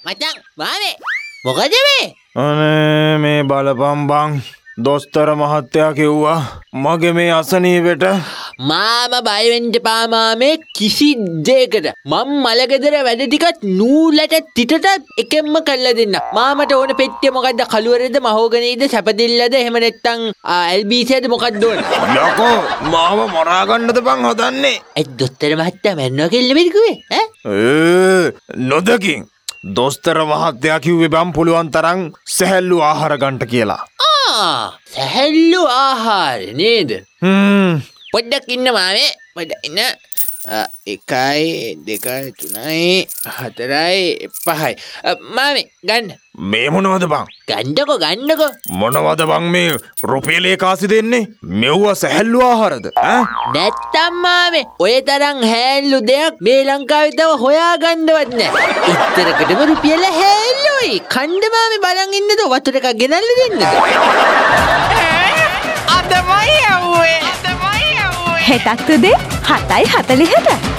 මචං මාමේ මොකද මේ? අනේ මේ බලපන් බං. දොස්තර මහත්තයා කිව්වා මගේ මේ අසනීපෙට මාම බය වෙන්න එපා මාමේ කිසි දෙයකට. මම මලගෙදර වැඩ ටිකත් නූලට තිටට එකෙන්ම කරලා දෙන්න. මාමට ඕන පෙට්ටිය මොකද්ද? කළුවරේද මහෝගනේද සැපදිල්ලද එහෙම නැත්නම් එල්බීසියද මොකද්ද ඕන? යකෝ මාව මරා ගන්නද බං හදන්නේ? ඒ දොස්තර මහත්තයා මැරෙනවා කියලා නෙමෙයි කිව්වේ ඈ? නොදකින් දොස්තර මහත්තයා කිව්වේ බං පුළුවන් තරම් සැහැල්ලු ආහාර ගන්න කියලා. සැහැල්ලු ආහාර නේද? පොඩ්ඩක් ඉන්න මාමේ. පොඩ්ඩක් ඉන්න. 1 2 3 4 5 මාමේ ගන්න. මේ මොනවද බං? ගන්නකො. මොනවද බං මේ රුපියලේ කාසි දෙන්නේ? මෙව්ව සැහැල්ලු ආහාරද? නැත්තම් මාමේ ඔය තරම් හැල්ලු දෙයක් මේ ලංකාවේ තව හොයාගන්නවත් නෑ. ඉතරකටම රුපියල හැල්ලුයි. කණ්ඩ මාමේ බලන් ඉන්නද වතුර එකක් ගෙනල්ලා දෙන්නද? හෙටක් උදේ 7:40ට